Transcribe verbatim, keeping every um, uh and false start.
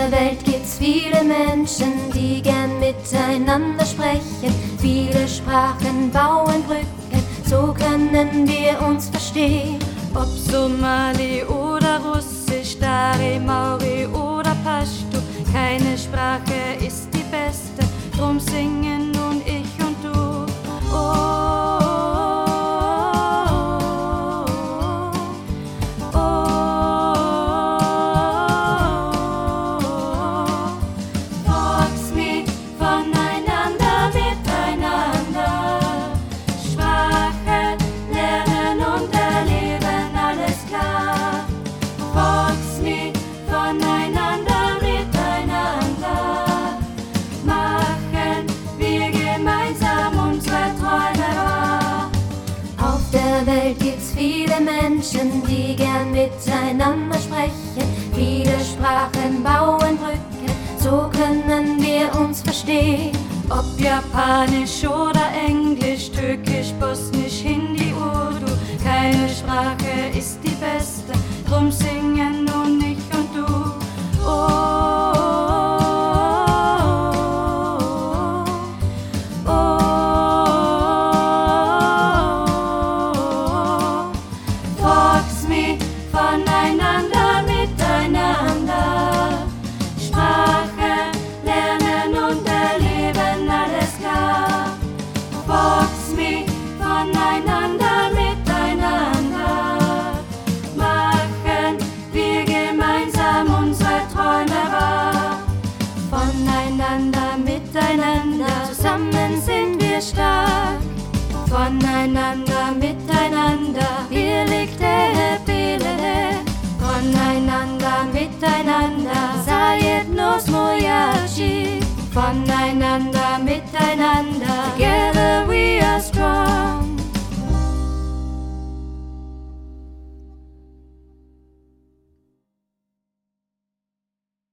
der Welt gibt's viele Menschen, die gern miteinander sprechen. Viele Sprachen bauen Brücken, so können wir uns verstehen. Ob Somali oder Russisch, Dari, Maori oder Pashto, keine Sprache ist die beste, drum singen nun ich und du. Oh, oh, oh. Volkslied voneinander, miteinander. Sprache lernen und erleben, alles klar. Volkslied voneinander, miteinander. Machen wir gemeinsam unsere Träume wahr. Auf der Welt gibt's viele Menschen, die gern miteinander sprechen. Viele Sprachen bauen Brücken, so können wir uns verstehen. Ob Japanisch oder Englisch, Türkisch, Bosnisch, Hindi, Urdu, keine Sprache ist die beste, drum singen nun ich und du. Oh, oh, oh. Volkslied voneinander, miteinander. Sprache lernen und erleben, alles klar. Volkslied voneinander, miteinander. Machen wir gemeinsam unsere Träume wahr. Voneinander, miteinander, zusammen sind wir stark. Voneinander, miteinander, wir liegte Bilele. Voneinander, miteinander, Sayed nos Moyashi. Voneinander, miteinander, together we are strong.